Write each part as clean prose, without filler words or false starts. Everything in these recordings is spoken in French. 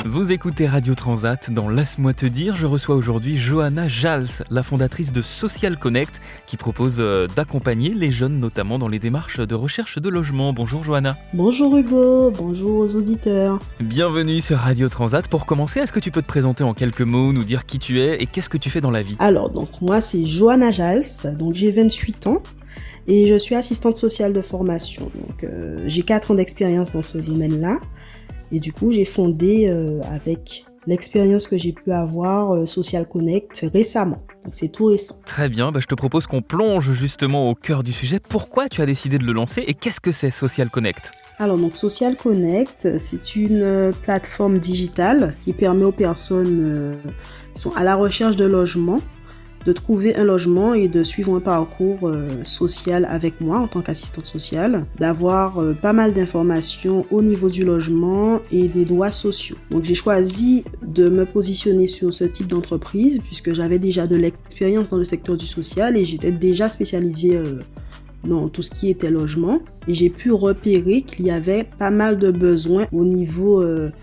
Vous écoutez Radio Transat. Dans Laisse-moi te dire, je reçois aujourd'hui Johanna Jals, la fondatrice de Social Connect, qui propose d'accompagner les jeunes, notamment dans les démarches de recherche de logement. Bonjour Johanna. Bonjour Hugo, bonjour aux auditeurs. Bienvenue sur Radio Transat. Pour commencer, est-ce que tu peux te présenter en quelques mots, nous dire qui tu es et qu'est-ce que tu fais dans la vie ? Alors, moi c'est Johanna Jals, j'ai 28 ans. Et je suis assistante sociale de formation. J'ai 4 ans d'expérience dans ce domaine-là. Et du coup, j'ai fondé avec l'expérience que j'ai pu avoir Social Connect récemment. Donc c'est tout récent. Très bien, je te propose qu'on plonge justement au cœur du sujet. Pourquoi tu as décidé de le lancer et qu'est-ce que c'est Social Connect ? Alors Social Connect, c'est une plateforme digitale qui permet aux personnes qui sont à la recherche de logement de trouver un logement et de suivre un parcours social avec moi en tant qu'assistante sociale, d'avoir pas mal d'informations au niveau du logement et des droits sociaux. Donc j'ai choisi de me positionner sur ce type d'entreprise puisque j'avais déjà de l'expérience dans le secteur du social et j'étais déjà spécialisée dans tout ce qui était logement et j'ai pu repérer qu'il y avait pas mal de besoins au niveau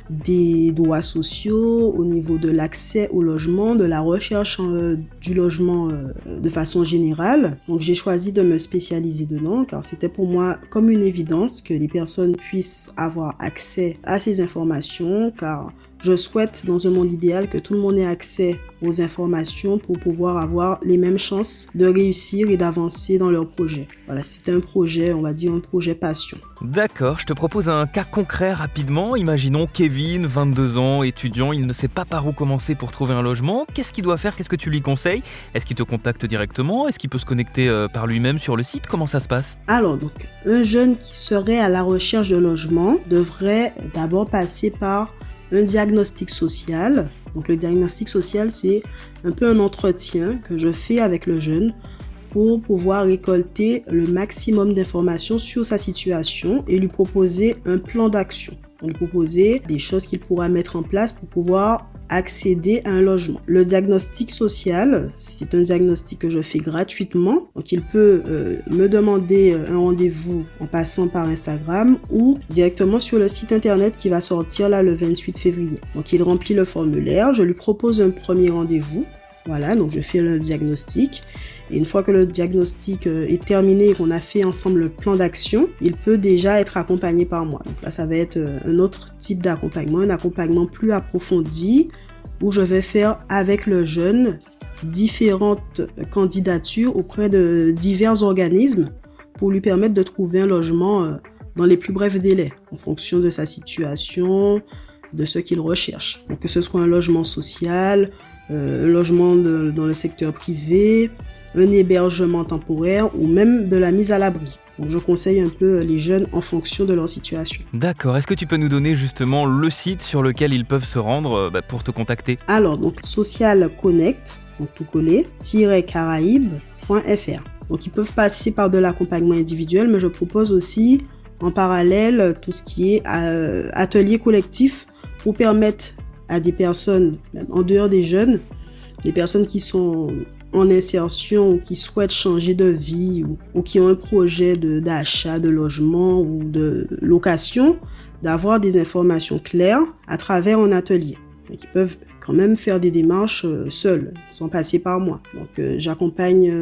des droits sociaux, au niveau de l'accès au logement, de la recherche du logement de façon générale. Donc j'ai choisi de me spécialiser dedans car c'était pour moi comme une évidence que les personnes puissent avoir accès à ces informations car je souhaite dans un monde idéal que tout le monde ait accès aux informations pour pouvoir avoir les mêmes chances de réussir et d'avancer dans leur projet. Voilà, c'est un projet, on va dire un projet passion. D'accord, je te propose un cas concret rapidement. Imaginons Kevin, 22 ans, étudiant, il ne sait pas par où commencer pour trouver un logement. Qu'est-ce qu'il doit faire ? Qu'est-ce que tu lui conseilles ? Est-ce qu'il te contacte directement ? Est-ce qu'il peut se connecter par lui-même sur le site ? Comment ça se passe ? Alors, un jeune qui serait à la recherche de logement devrait d'abord passer par un diagnostic social. Donc le diagnostic social, c'est un peu un entretien que je fais avec le jeune pour pouvoir récolter le maximum d'informations sur sa situation et lui proposer un plan d'action. Lui proposer des choses qu'il pourra mettre en place pour pouvoir accéder à un logement. Le diagnostic social, c'est un diagnostic que je fais gratuitement. Donc il peut me demander un rendez-vous en passant par Instagram ou directement sur le site internet qui va sortir là le 28 février. Donc il remplit le formulaire, je lui propose un premier rendez-vous. Voilà, donc je fais le diagnostic. Et une fois que le diagnostic est terminé et qu'on a fait ensemble le plan d'action, il peut déjà être accompagné par moi. Donc là, ça va être un autre type d'accompagnement, un accompagnement plus approfondi où je vais faire avec le jeune différentes candidatures auprès de divers organismes pour lui permettre de trouver un logement dans les plus brefs délais en fonction de sa situation, de ce qu'il recherche. Donc que ce soit un logement social, un logement dans le secteur privé, un hébergement temporaire ou même de la mise à l'abri. Donc je conseille un peu les jeunes en fonction de leur situation. D'accord, est-ce que tu peux nous donner justement le site sur lequel ils peuvent se rendre pour te contacter ? Alors Social Connect, tout collé, -caraïbes.fr. Donc ils peuvent passer par de l'accompagnement individuel, mais je propose aussi en parallèle tout ce qui est atelier collectif pour permettre à des personnes, même en dehors des jeunes, des personnes qui sont en insertion ou qui souhaitent changer de vie ou qui ont un projet d'achat, de logement ou de location, d'avoir des informations claires à travers un atelier. Mais qui peuvent quand même faire des démarches seuls, sans passer par moi. Donc j'accompagne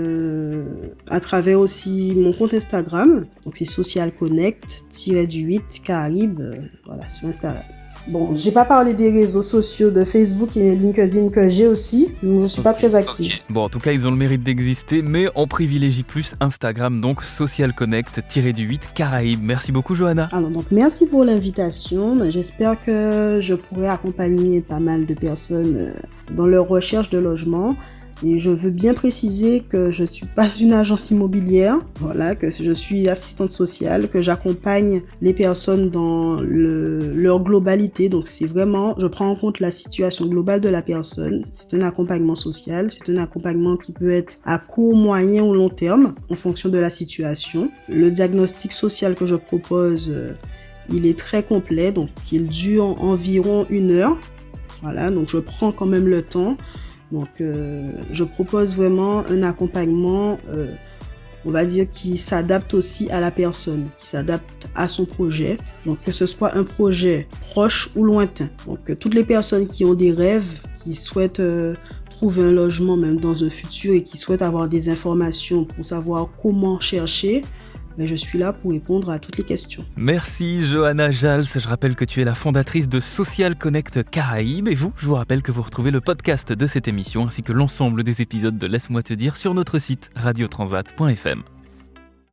à travers aussi mon compte Instagram. Donc c'est Social Connect-8 Caraïbes, voilà, sur Instagram. Bon, j'ai pas parlé des réseaux sociaux de Facebook et LinkedIn que j'ai aussi, mais je suis pas très active. Okay. Bon, en tout cas, ils ont le mérite d'exister, mais on privilégie plus Instagram, donc Social Connect-8 Caraïbes. Merci beaucoup, Johanna. Alors, merci pour l'invitation. J'espère que je pourrai accompagner pas mal de personnes dans leur recherche de logement. Et je veux bien préciser que je ne suis pas une agence immobilière, voilà, que je suis assistante sociale, que j'accompagne les personnes dans leur globalité. Donc c'est vraiment, je prends en compte la situation globale de la personne. C'est un accompagnement social, c'est un accompagnement qui peut être à court, moyen ou long terme en fonction de la situation. Le diagnostic social que je propose, il est très complet, donc il dure environ 1 heure. Voilà, donc je prends quand même le temps. Donc, je propose vraiment un accompagnement on va dire, qui s'adapte aussi à la personne, qui s'adapte à son projet. Donc, que ce soit un projet proche ou lointain. Donc, toutes les personnes qui ont des rêves, qui souhaitent trouver un logement même dans un futur et qui souhaitent avoir des informations pour savoir comment chercher, mais je suis là pour répondre à toutes les questions. Merci Johanna Jals, je rappelle que tu es la fondatrice de Social Connect Caraïbes et je vous rappelle que vous retrouvez le podcast de cette émission ainsi que l'ensemble des épisodes de Laisse-moi te dire sur notre site radiotransat.fm.